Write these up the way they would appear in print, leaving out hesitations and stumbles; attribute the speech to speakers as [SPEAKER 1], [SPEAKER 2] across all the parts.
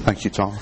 [SPEAKER 1] Thank you, Tom.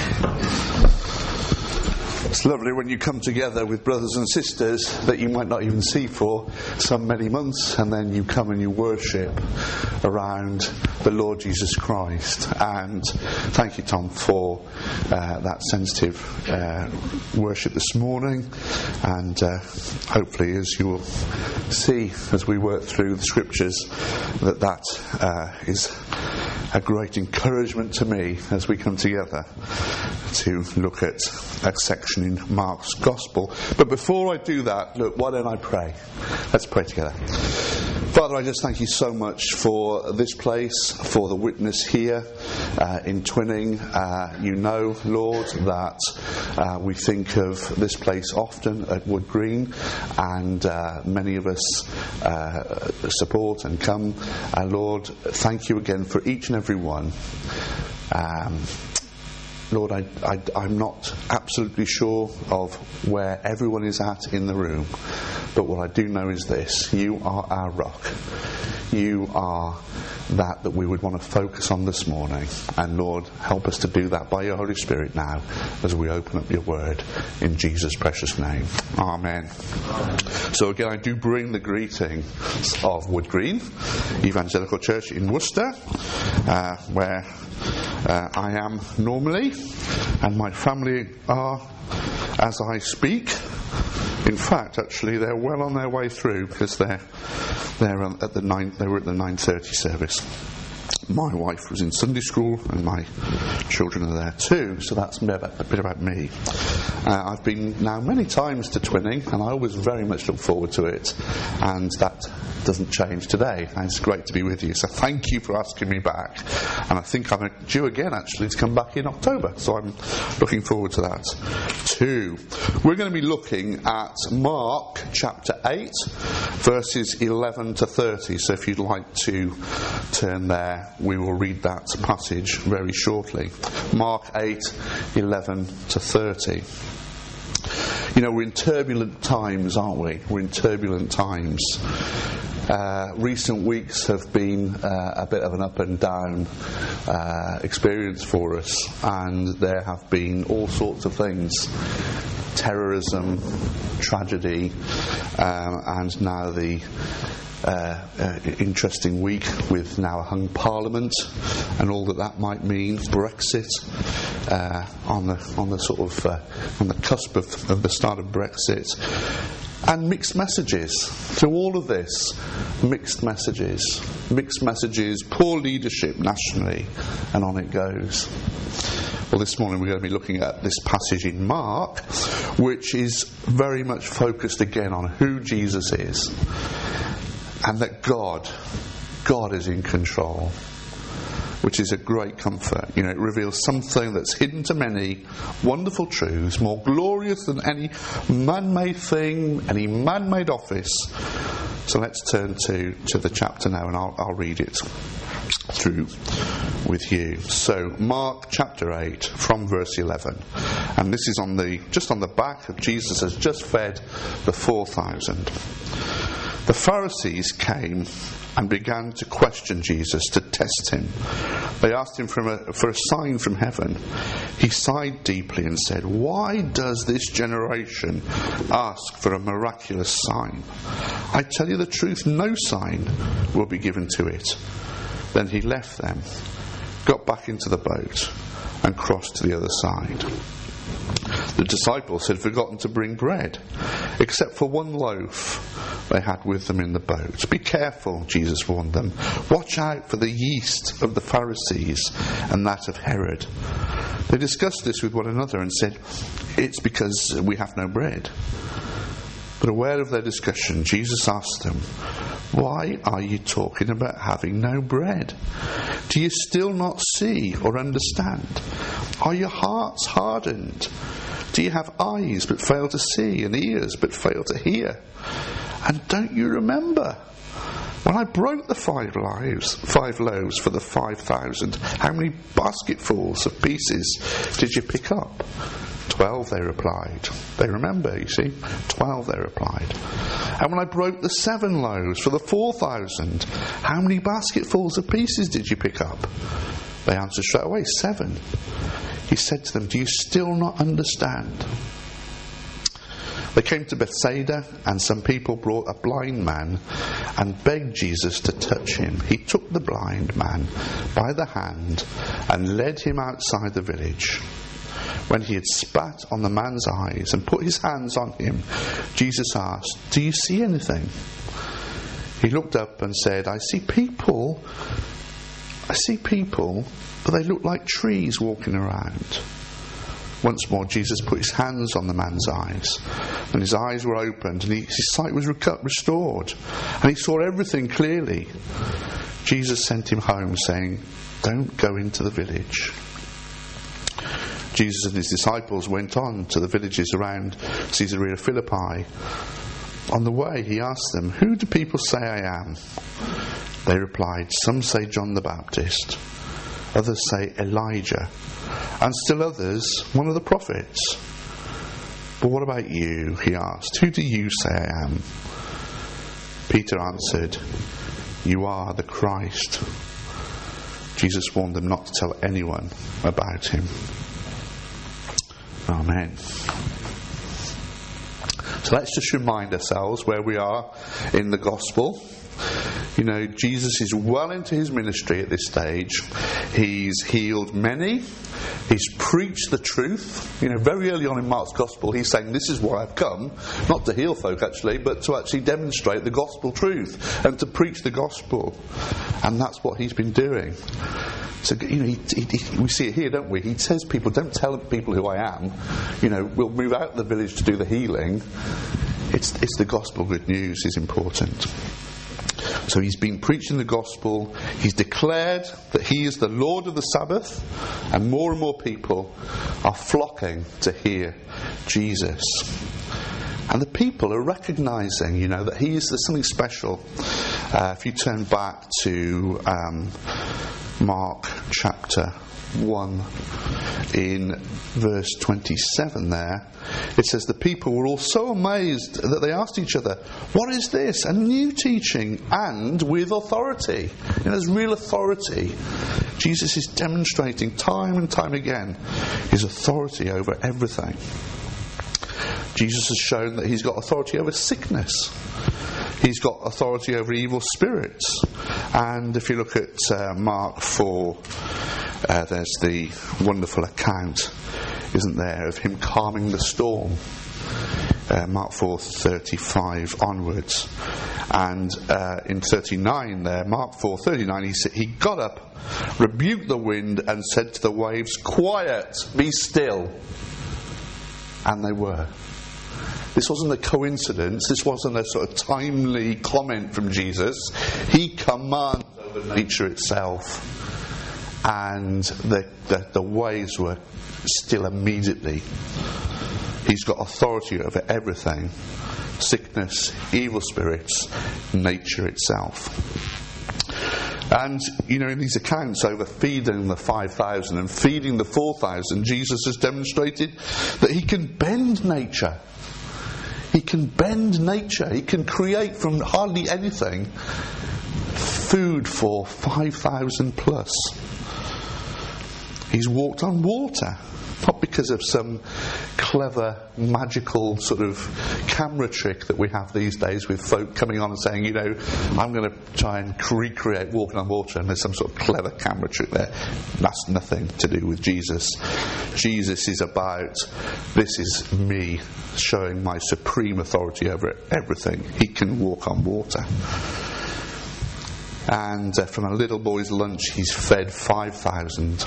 [SPEAKER 1] It's lovely when you come together with brothers and sisters that you might not even see for some many months, and then you come and you worship around the Lord Jesus Christ. And thank you, Tom, for that sensitive worship this morning. And hopefully, as you will see as we work through the scriptures, that is a great encouragement to me as we come together to look at a section in Mark's Gospel. But before I do that, look, why don't I pray? Let's pray together. Father, I just thank you so much for this place, for the witness here in Twinning. You know, Lord, that we think of this place often at Wood Green, and many of us support and come. Lord, thank you again for each and every one. Lord, I'm not absolutely sure of where everyone is at in the room, but what I do know is this: you are our rock. You are that we would want to focus on this morning. And Lord, help us to do that by your Holy Spirit now as we open up your word in Jesus' precious name. Amen. So again, I do bring the greetings of Wood Green Evangelical Church in Worcester, where I am normally, and my family are as I speak. In fact, actually, they're well on their way through, because they were at the 9:30 service. My wife was in Sunday school, and my children are there too, so that's a bit about me. I've been now many times to Twinning, and I always very much look forward to it, and that doesn't change today, and it's great to be with you. So thank you for asking me back, and I think I'm due again actually to come back in October, so I'm looking forward to that too. We're going to be looking at Mark chapter 8 verses 11 to 30, so if you'd like to turn there, we will read that passage very shortly. Mark 8:11 to 30. You know, we're in turbulent times, aren't we? We're in turbulent times. Recent weeks have been a bit of an up and down experience for us, and there have been all sorts of things: terrorism, tragedy, and now the interesting week with now a hung parliament and all that might mean. Brexit, on the cusp of the start of Brexit, and mixed messages. Through all of this, mixed messages, poor leadership nationally, and on it goes. Well, this morning we're going to be looking at this passage in Mark, which is very much focused again on who Jesus is, and that God is in control, which is a great comfort. You know, it reveals something that's hidden to many, wonderful truths, more glorious than any man-made thing, any man-made office. So let's turn to the chapter now, and I'll read it through with you. So Mark chapter 8 from verse 11, and this is just on the back of Jesus has just fed the 4,000. The Pharisees came and began to question Jesus to test him. They asked him for a sign from heaven. He sighed deeply and said, "Why does this generation ask for a miraculous sign? I tell you the truth, no sign will be given to it." Then he left them, got back into the boat, and crossed to the other side. The disciples had forgotten to bring bread, except for one loaf they had with them in the boat. "Be careful," Jesus warned them. "Watch out for the yeast of the Pharisees and that of Herod." They discussed this with one another and said, "It's because we have no bread." But aware of their discussion, Jesus asked them, "Why are you talking about having no bread? Do you still not see or understand? Are your hearts hardened? Do you have eyes but fail to see, and ears but fail to hear? And don't you remember when I broke the 5 loaves for the 5,000, how many basketfuls of pieces did you pick up?" 12, they replied. They remember, you see. 12, they replied. "And when I broke the 7 loaves for the 4,000, how many basketfuls of pieces did you pick up?" They answered straight away, 7. He said to them, do you still not understand? They came to Bethsaida, and some people brought a blind man and begged Jesus to touch him. He took the blind man by the hand and led him outside the village. When he had spat on the man's eyes and put his hands on him, Jesus asked, do you see anything? He looked up and said, I see people, but they look like trees walking around. Once more, Jesus put his hands on the man's eyes, and his eyes were opened, and his sight was restored, and he saw everything clearly. Jesus sent him home, saying, don't go into the village. Jesus and his disciples went on to the villages around Caesarea Philippi. On the way, he asked them, who do people say I am? They replied, some say John the Baptist, others say Elijah, and still others, one of the prophets. But what about you? He asked. Who do you say I am? Peter answered, you are the Christ. Jesus warned them not to tell anyone about him. Amen. So let's just remind ourselves where we are in the gospel. You know, Jesus is well into his ministry at this stage. He's healed many. He's preached the truth. You know, very early on in Mark's gospel, he's saying, this is why I've come, not to heal folk actually, but to actually demonstrate the gospel truth and to preach the gospel. And that's what he's been doing. So, you know, we see it here, don't we? He says, people, don't tell people who I am. You know, we'll move out of the village to do the healing. It's the gospel good news is important. So he's been preaching the gospel. He's declared that he is the Lord of the Sabbath, and more people are flocking to hear Jesus. And the people are recognising, you know, that there's something special. If you turn back to Mark chapter 1 in verse 27 there, it says the people were all so amazed that they asked each other, what is this? A new teaching and with authority. You know, there's real authority. Jesus is demonstrating time and time again his authority over everything. Jesus has shown that he's got authority over sickness. He's got authority over evil spirits. And if you look at Mark 4, there's the wonderful account, isn't there, of him calming the storm. Mark 4:35 onwards. And in 39 there, Mark 4:39, he got up, rebuked the wind and said to the waves, quiet, be still. And they were. This wasn't a coincidence. This wasn't a sort of timely comment from Jesus. He commands over nature itself. And the waves were still immediately. He's got authority over everything. Sickness, evil spirits, nature itself. And, you know, in these accounts over feeding the 5,000 and feeding the 4,000, Jesus has demonstrated that he can bend nature. He can bend nature. He can create from hardly anything food for 5,000 plus. He's walked on water. Not because of some clever, magical sort of camera trick that we have these days with folk coming on and saying, you know, I'm going to try and recreate walking on water, and there's some sort of clever camera trick there. That's nothing to do with Jesus. Jesus is about, this is me showing my supreme authority over everything. He can walk on water. And from a little boy's lunch, he's fed 5,000.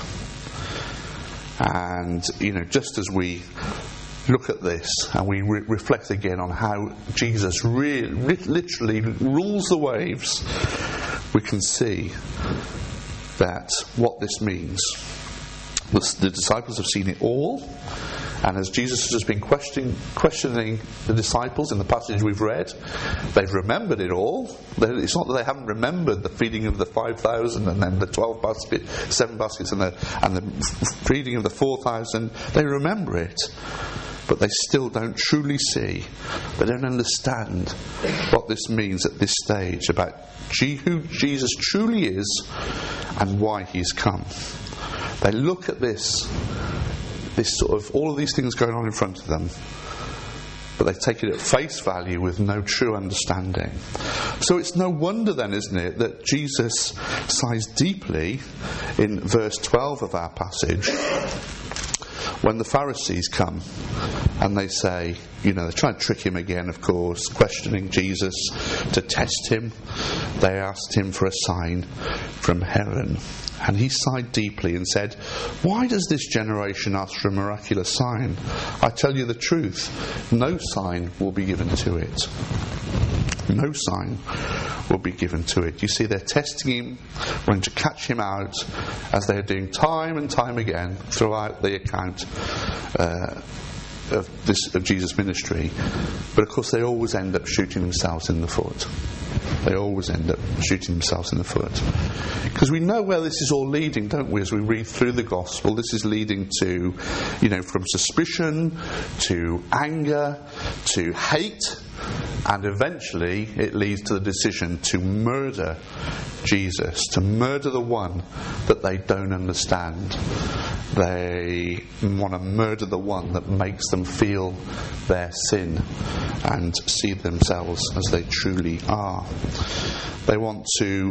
[SPEAKER 1] And, you know, just as we look at this and we reflect again on how Jesus literally rules the waves, we can see that what this means. The disciples have seen it all, and as Jesus has just been questioning the disciples in the passage we've read, they've remembered it all. It's not that they haven't remembered the feeding of the 5,000 and then the 7 baskets and the feeding of the 4,000. They remember it, but they still don't truly see. They don't understand what this means at this stage about who Jesus truly is and why he's come. They look at this sort of, all of these things going on in front of them, but they take it at face value with no true understanding. So it's no wonder then, isn't it, that Jesus sighs deeply in verse 12 of our passage when the Pharisees come and they say, they're trying to trick him again, of course, questioning Jesus to test him. They asked him for a sign from heaven. And he sighed deeply and said, "Why does this generation ask for a miraculous sign? I tell you the truth, no sign will be given to it." No sign will be given to it. You see, they're testing him, wanting to catch him out, as they're doing time and time again throughout the account of Jesus' ministry. But of course they always end up shooting themselves in the foot. They always end up shooting themselves in the foot. Because we know where this is all leading, don't we, as we read through the gospel. This is leading to, from suspicion to anger to hate, and eventually it leads to the decision to murder Jesus, to murder the one that they don't understand. They want to murder the one that makes them feel their sin and see themselves as they truly are. They want to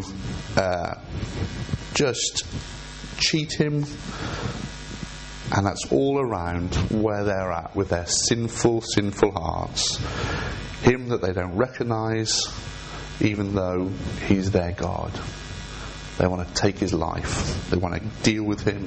[SPEAKER 1] just cheat him, and that's all around where they're at with their sinful hearts. Him that they don't recognise, even though he's their God. They want to take his life. They want to deal with him.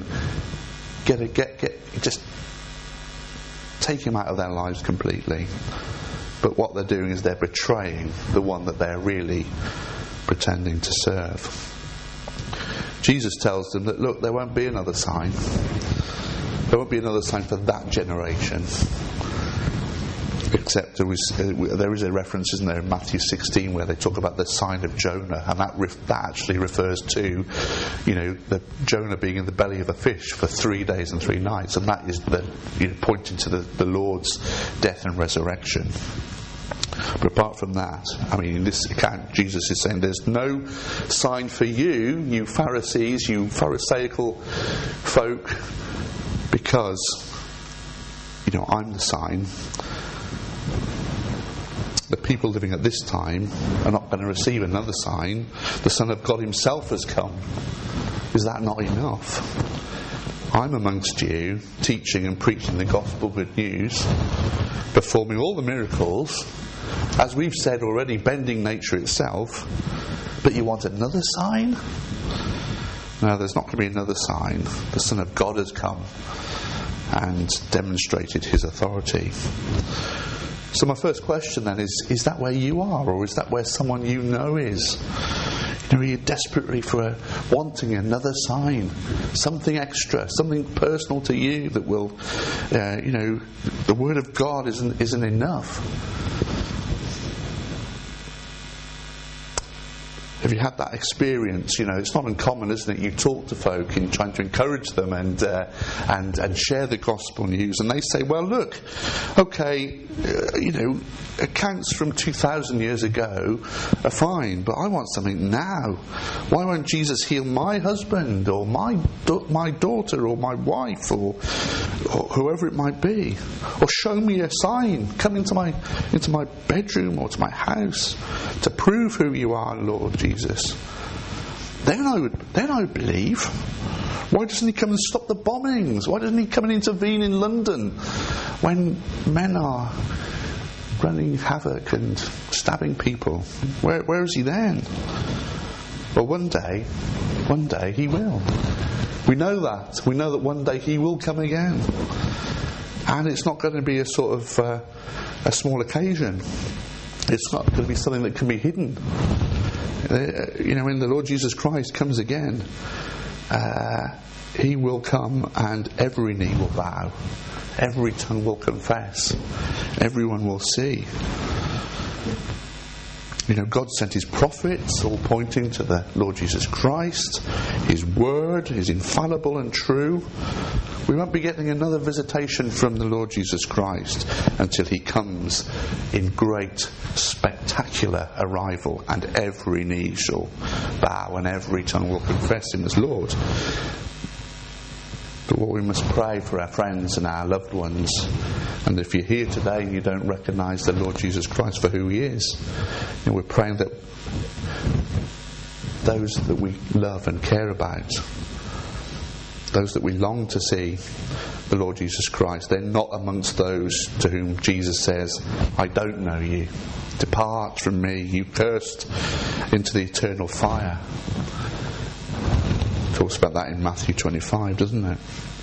[SPEAKER 1] Just take him out of their lives completely. But what they're doing is they're betraying the one that they're really pretending to serve. Jesus tells them that, look, there won't be another sign. There won't be another sign for that generation. Except there is a reference, isn't there, in Matthew 16 where they talk about the sign of Jonah, and that actually refers to, the Jonah being in the belly of a fish for 3 days and 3 nights, and that is pointing to the Lord's death and resurrection. But apart from that, in this account, Jesus is saying there's no sign for you Pharisees, you Pharisaical folk, because, I'm the sign. The people living at this time are not going to receive another sign. The Son of God himself has come. Is that not enough? I'm amongst you, teaching and preaching the gospel good news, performing all the miracles, as we've said already, bending nature itself, but you want another sign? No, there's not going to be another sign. The Son of God has come and demonstrated his authority. So my first question then is that where you are, or is that where someone you know is? Are you desperately wanting another sign, something extra, something personal to you that will, the Word of God isn't enough? Have you had that experience? It's not uncommon, isn't it? You talk to folk and trying to encourage them and share the gospel news, and they say, "Well, look, okay, accounts from 2,000 years ago are fine, but I want something now. Why won't Jesus heal my husband or my daughter or my wife or whoever it might be? Or show me a sign. Come into my bedroom or to my house to prove who you are, Lord Jesus." Then I would believe. Why doesn't he come and stop the bombings? Why doesn't he come and intervene in London when men are running havoc and stabbing people? Where is he then? Well, one day he will. We know that. We know that one day he will come again. And it's not going to be a sort of a small occasion. It's not going to be something that can be hidden. When the Lord Jesus Christ comes again, he will come and every knee will bow. Every tongue will confess. Everyone will see. God sent his prophets, all pointing to the Lord Jesus Christ. His word is infallible and true. We won't be getting another visitation from the Lord Jesus Christ until he comes in great, spectacular arrival, and every knee shall bow and every tongue will confess him as Lord. But what we must pray for our friends and our loved ones. And if you're here today and you don't recognise the Lord Jesus Christ for who He is, we're praying that those that we love and care about, those that we long to see the Lord Jesus Christ, they're not amongst those to whom Jesus says, I don't know you. Depart from me, you cursed, into the eternal fire. Talks about that in Matthew 25, doesn't it?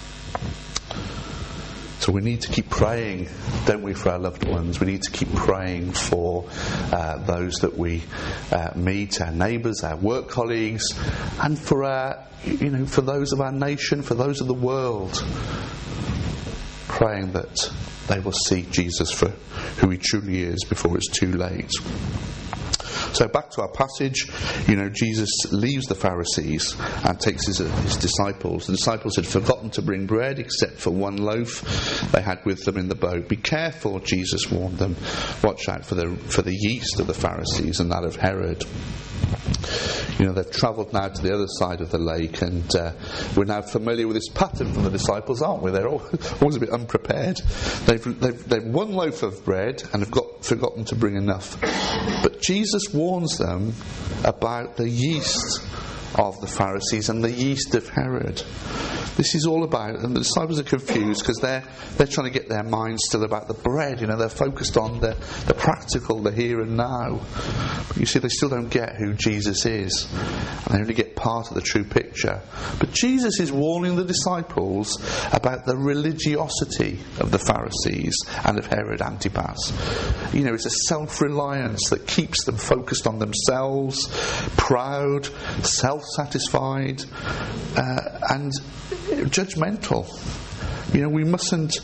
[SPEAKER 1] So we need to keep praying, don't we, for our loved ones? We need to keep praying for those that we meet, our neighbours, our work colleagues, and for our, for those of our nation, for those of the world. Praying that they will see Jesus for who He truly is before it's too late. So back to our passage, Jesus leaves the Pharisees and takes his disciples. The disciples had forgotten to bring bread except for one loaf they had with them in the boat. Be careful, Jesus warned them. Watch out for the yeast of the Pharisees and that of Herod. They've travelled now to the other side of the lake, and we're now familiar with this pattern from the disciples, aren't we? They're always a bit unprepared. They've one loaf of bread and have forgotten to bring enough. But Jesus warns them about the yeast of the Pharisees and the yeast of Herod. This is all about, and the disciples are confused because they're trying to get their minds still about the bread. They're focused on the practical, the here and now. But you see, they still don't get who Jesus is, and they only get part of the true picture. But Jesus is warning the disciples about the religiosity of the Pharisees and of Herod Antipas. It's a self-reliance that keeps them focused on themselves, proud, self-satisfied, and judgmental. We mustn't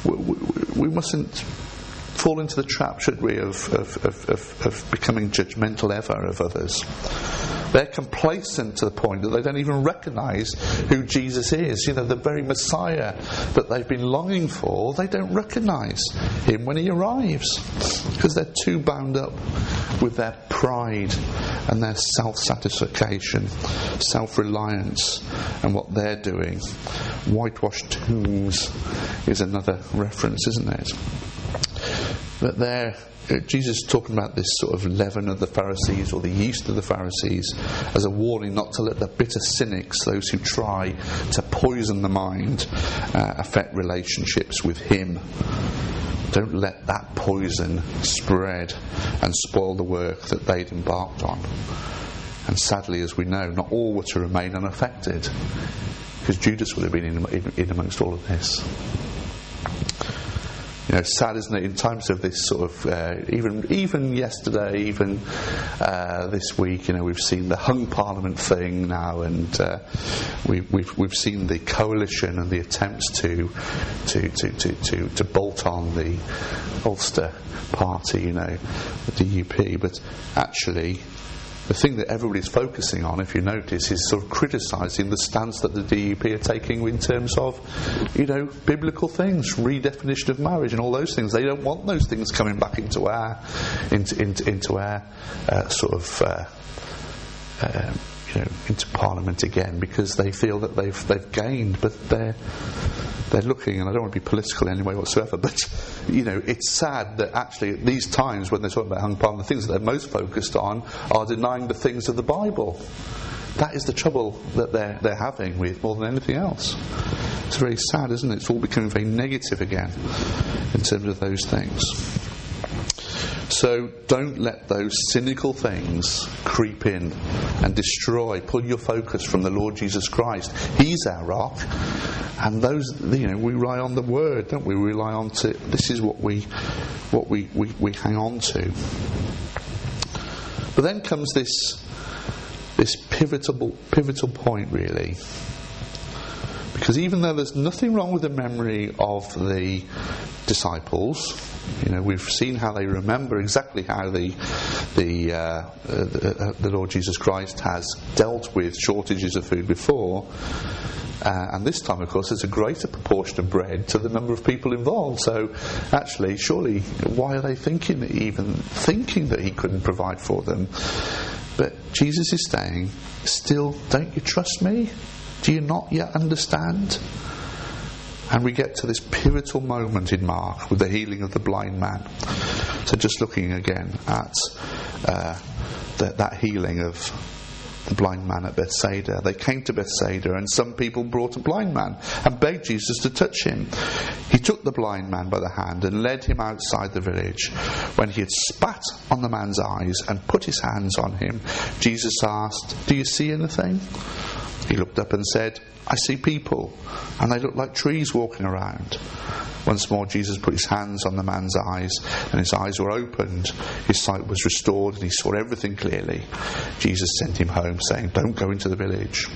[SPEAKER 1] fall into the trap, should we, of becoming judgmental ever of others. They're complacent to the point that they don't even recognise who Jesus is. The very Messiah that they've been longing for, they don't recognise Him when He arrives, because they're too bound up with their pride and their self-satisfaction, self-reliance, and what they're doing. Whitewashed tombs is another reference, isn't it? But Jesus is talking about this sort of leaven of the Pharisees, or the yeast of the Pharisees, as a warning not to let the bitter cynics, those who try to poison the mind, affect relationships with Him. Don't let that poison spread and spoil the work that they'd embarked on. And sadly, as we know, not all were to remain unaffected, because Judas would have been in amongst all of this. Sad, isn't it, in times of this sort of even yesterday, even this week, we've seen the hung parliament thing now, and we've seen the coalition and the attempts to bolt on the Ulster party, the DUP, but actually the thing that everybody's focusing on, if you notice, is sort of criticising the stance that the DUP are taking in terms of, biblical things, redefinition of marriage and all those things. They don't want those things coming back into our into Parliament again, because they feel that they've gained, but they're looking, and I don't want to be political in any way whatsoever, but it's sad that actually at these times when they're talking about hung parliament, the things that they're most focused on are denying the things of the Bible. That is the trouble that they're having with more than anything else. It's very sad, isn't it? It's all becoming very negative again in terms of those things. So don't let those cynical things creep in and pull your focus from the Lord Jesus Christ. He's our rock, and those, we rely on the Word, don't we? We rely on this is what we hang on to. But then comes this pivotal point, really. Because even though there's nothing wrong with the memory of the disciples, we've seen how they remember exactly how the Lord Jesus Christ has dealt with shortages of food before, and this time, of course, there's a greater proportion of bread to the number of people involved. So, actually, surely, why are they thinking that He couldn't provide for them? But Jesus is saying, still, don't you trust me? Do you not yet understand? And we get to this pivotal moment in Mark with the healing of the blind man. So just looking again at that healing of the blind man at Bethsaida. They came to Bethsaida, and some people brought a blind man and begged Jesus to touch him. He took the blind man by the hand and led him outside the village. When he had spat on the man's eyes and put his hands on him, Jesus asked, "Do you see anything?" He looked up and said, "I see people, and they look like trees walking around." Once more Jesus put his hands on the man's eyes, and his eyes were opened. His sight was restored, and he saw everything clearly. Jesus sent him home, saying, "Don't go into the village."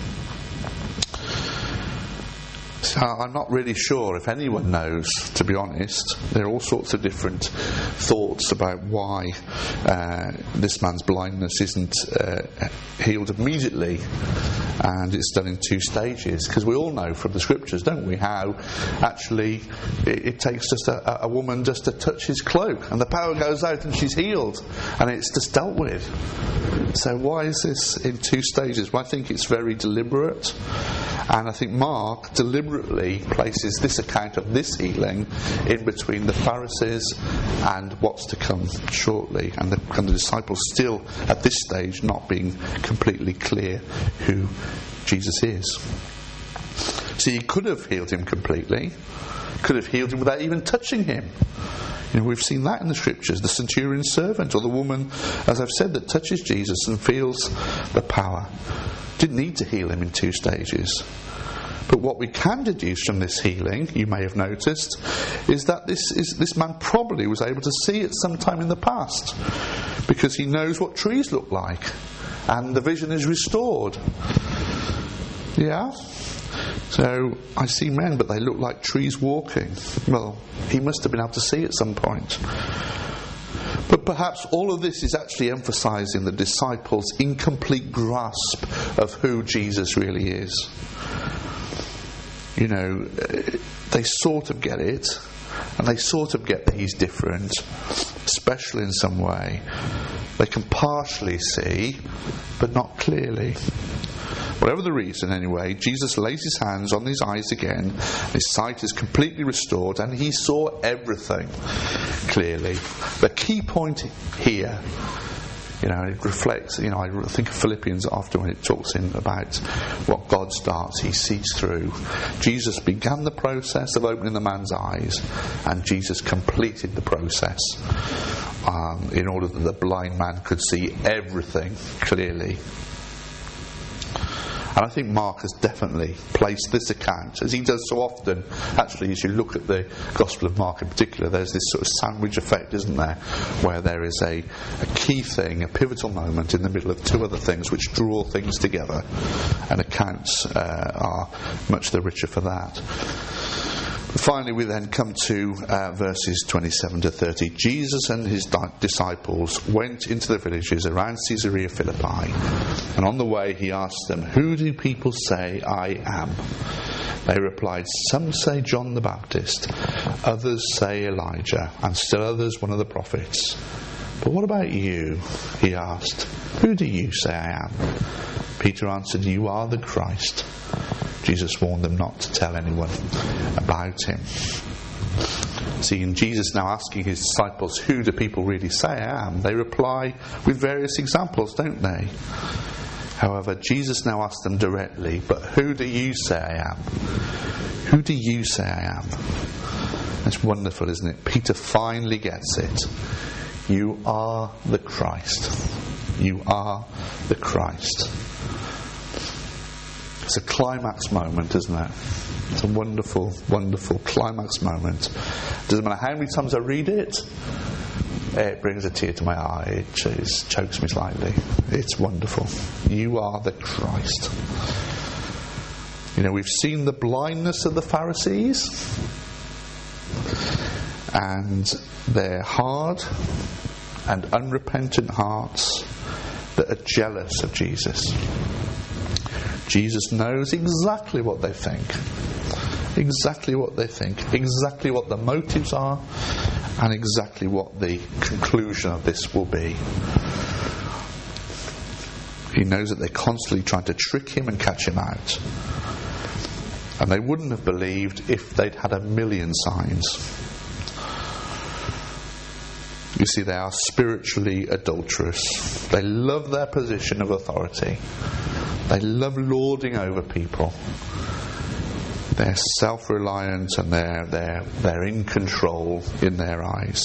[SPEAKER 1] So I'm not really sure if anyone knows, to be honest. There are all sorts of different thoughts about why this man's blindness isn't healed immediately, and it's done in 2 stages. Because we all know from the scriptures, don't we, how actually it takes just a woman just to touch his cloak, and the power goes out and she's healed, and it's just dealt with. So why is this in 2 stages? Well, I think it's very deliberate, and I think Mark deliberately places this account of this healing in between the Pharisees and what's to come shortly, and the disciples still at this stage not being completely clear who Jesus is. See, he could have healed him completely, could have healed him without even touching him. We've seen that in the scriptures, the centurion's servant, or the woman, as I've said, that touches Jesus and feels the power. Didn't need to heal him in 2 stages. But what we can deduce from this healing, you may have noticed, is that this man probably was able to see it sometime in the past, because he knows what trees look like, and the vision is restored. Yeah? So, I see men, but they look like trees walking. Well, he must have been able to see at some point. But perhaps all of this is actually emphasising the disciples' incomplete grasp of who Jesus really is. They sort of get it, and they sort of get that he's different, special in some way. They can partially see, but not clearly. Whatever the reason, anyway, Jesus lays his hands on his eyes again, his sight is completely restored, and he saw everything clearly. The key point here, it reflects, I think of Philippians often when it talks about what God starts, he sees through. Jesus began the process of opening the man's eyes, and Jesus completed the process in order that the blind man could see everything clearly. And I think Mark has definitely placed this account, as he does so often. Actually, as you look at the Gospel of Mark in particular, there's this sort of sandwich effect, isn't there? Where there is a key thing, a pivotal moment in the middle of 2 other things which draw things together. And accounts are much the richer for that. Finally, we then come to verses 27 to 30. Jesus and his disciples went into the villages around Caesarea Philippi, and on the way he asked them, "Who do people say I am?" They replied, "Some say John the Baptist, others say Elijah, and still others one of the prophets. But what about you?" he asked. "Who do you say I am?" Peter answered, "You are the Christ." Jesus warned them not to tell anyone about him. See, in Jesus now asking his disciples, "Who do people really say I am?" they reply with various examples, don't they? However, Jesus now asks them directly, "But who do you say I am? Who do you say I am?" That's wonderful, isn't it? Peter finally gets it. You are the Christ. You are the Christ. It's a climax moment, isn't it? It's a wonderful, wonderful climax moment. Doesn't matter how many times I read it, it brings a tear to my eye. It chokes me slightly. It's wonderful. You are the Christ. We've seen the blindness of the Pharisees, and their hard and unrepentant hearts that are jealous of Jesus. Jesus knows exactly what they think. Exactly what they think. Exactly what the motives are. And exactly what the conclusion of this will be. He knows that they're constantly trying to trick him and catch him out. And they wouldn't have believed if they'd had 1,000,000 signs. You see, they are spiritually adulterous. They love their position of authority. They love lording over people. They're self-reliant and they're in control in their eyes.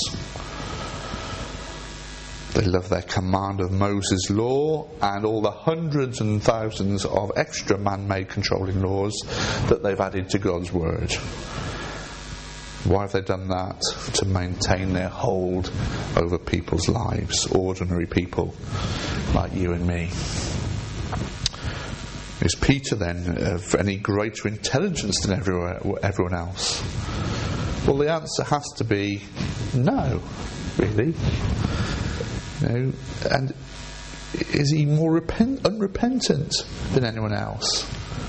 [SPEAKER 1] They love their command of Moses' law and all the hundreds and thousands of extra man-made controlling laws that they've added to God's word. Why have they done that? To maintain their hold over people's lives, ordinary people like you and me. Is Peter then of any greater intelligence than everyone else? Well, the answer has to be no, really. And is he more unrepentant than anyone else?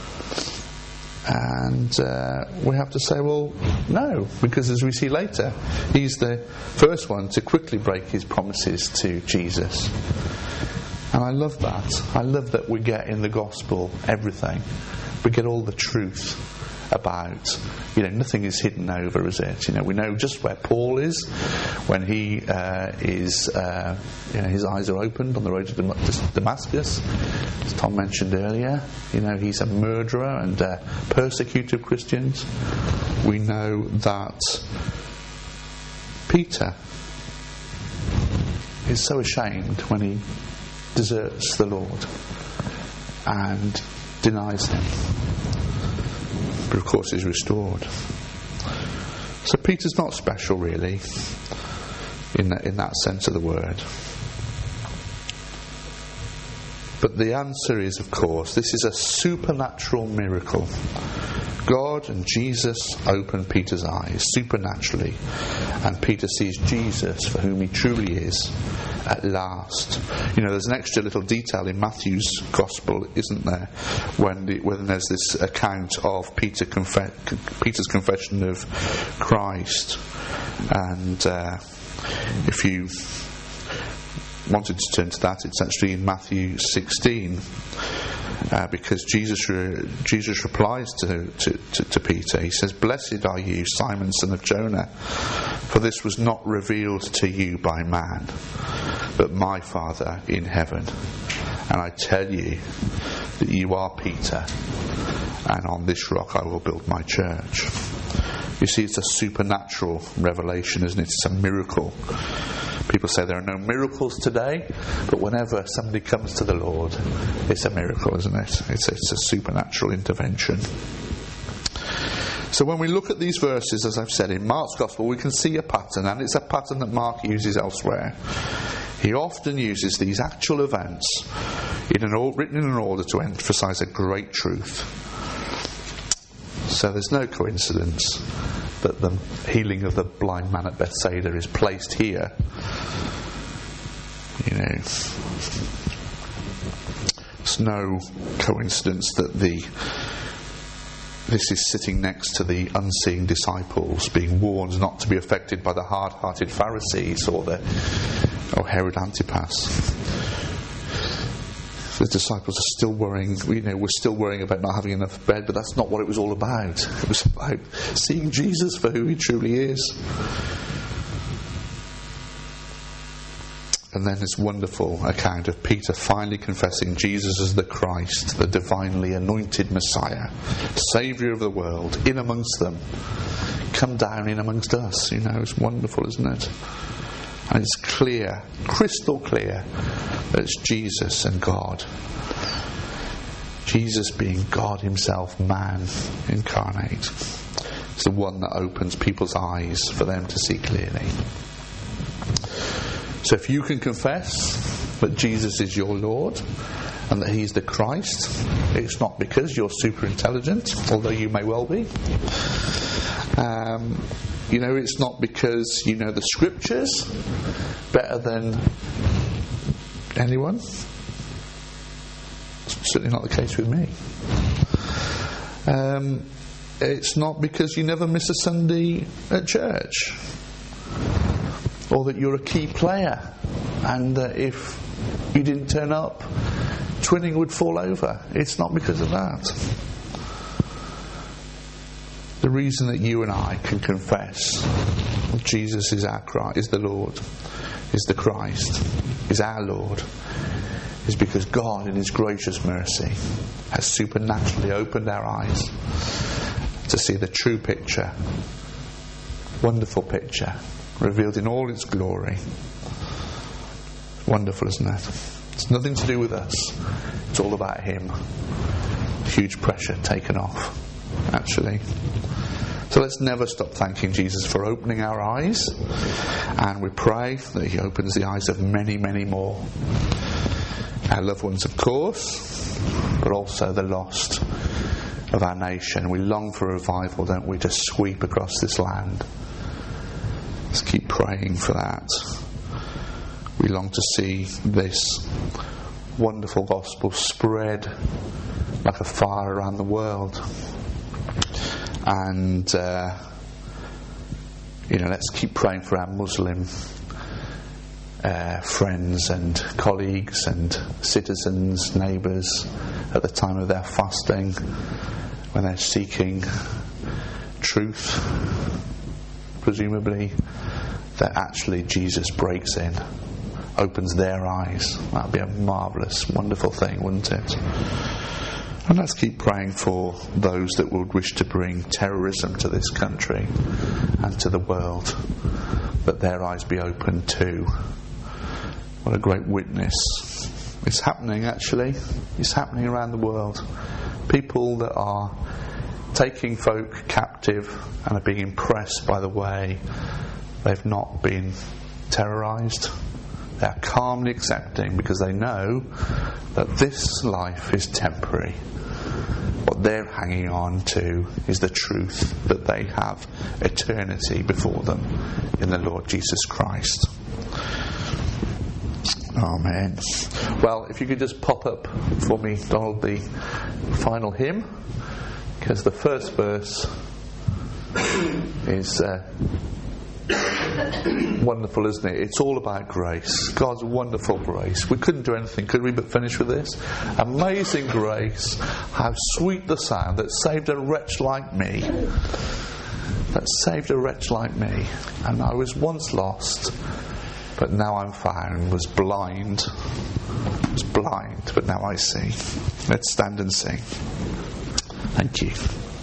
[SPEAKER 1] And we have to say, well, no, because as we see later, he's the first one to quickly break his promises to Jesus. And I love that. I love that we get in the gospel everything. We get all the truth about, nothing is hidden over, is it? We know just where Paul is when he his eyes are opened on the road to Damascus, as Tom mentioned earlier. He's a murderer and persecutor of Christians. We know that Peter is so ashamed when he deserts the Lord and denies him. But of course he's restored. So Peter's not special really in that sense of the word. But the answer is, of course, this is a supernatural miracle. God and Jesus open Peter's eyes supernaturally, and Peter sees Jesus for whom he truly is at last. There's an extra little detail in Matthew's Gospel, isn't there, when there's this account of Peter's confession of Christ. And if you wanted to turn to that, it's actually in Matthew 16. Because Jesus replies to Peter. He says, "Blessed are you, Simon, son of Jonah, for this was not revealed to you by man, but my Father in heaven. And I tell you that you are Peter, and on this rock I will build my church." You see, it's a supernatural revelation, isn't it? It's a miracle. People say there are no miracles today, but whenever somebody comes to the Lord, it's a miracle, isn't it? It's a supernatural intervention. So when we look at these verses, as I've said, in Mark's Gospel, we can see a pattern, and it's a pattern that Mark uses elsewhere. He often uses these actual events written in an order to emphasize a great truth. So there's no coincidence that the healing of the blind man at Bethsaida is placed here. It's no coincidence that this is sitting next to the unseeing disciples being warned not to be affected by the hard-hearted Pharisees or Herod Antipas. The disciples are still worrying. We're still worrying about not having enough bread, but that's not what it was all about. It was about seeing Jesus for who he truly is. And then this wonderful account of Peter finally confessing Jesus as the Christ, the divinely anointed Messiah, Saviour of the world, in amongst them. Come down in amongst us. It's wonderful, isn't it? And it's clear, crystal clear, that it's Jesus and God. Jesus being God himself, man incarnate. It's the one that opens people's eyes for them to see clearly. So if you can confess that Jesus is your Lord and that he's the Christ, it's not because you're super intelligent, although you may well be. It's not because you know the scriptures better than anyone. It's certainly not the case with me. It's not because you never miss a Sunday at church, or that you're a key player and that if you didn't turn up, Twinning would fall over. It's not because of that. The reason that you and I can confess that Jesus is our Christ, is the Lord, is the Christ, is our Lord, is because God in His gracious mercy has supernaturally opened our eyes to see the true picture, wonderful picture, revealed in all its glory. Wonderful, isn't it? It's nothing to do with us. It's all about Him. Huge pressure taken off, actually. So let's never stop thanking Jesus for opening our eyes, and we pray that He opens the eyes of many, many more. Our loved ones, of course, but also the lost of our nation. We long for revival, don't we, to sweep across this land. Let's keep praying for that. We long to see this wonderful gospel spread like a fire around the world. And let's keep praying for our Muslim friends and colleagues and citizens, neighbours, at the time of their fasting, when they're seeking truth, presumably, that actually Jesus breaks in, opens their eyes. That would be a marvellous, wonderful thing, wouldn't it? And let's keep praying for those that would wish to bring terrorism to this country and to the world, that their eyes be opened too. What a great witness. It's happening, actually. It's happening around the world. People that are taking folk captive and are being impressed by the way they've not been terrorised. They are calmly accepting, because they know that this life is temporary. What they're hanging on to is the truth that they have eternity before them in the Lord Jesus Christ. Amen. Well, if you could just pop up for me, Donald, the final hymn, because the first verse is wonderful, isn't it? It's all about grace. God's wonderful grace. We couldn't do anything, could we, but finish with this? Amazing grace, how sweet the sound that saved a wretch like me. That saved a wretch like me. And I was once lost, but now I'm found. Was blind, but now I see. Let's stand and sing. Thank you.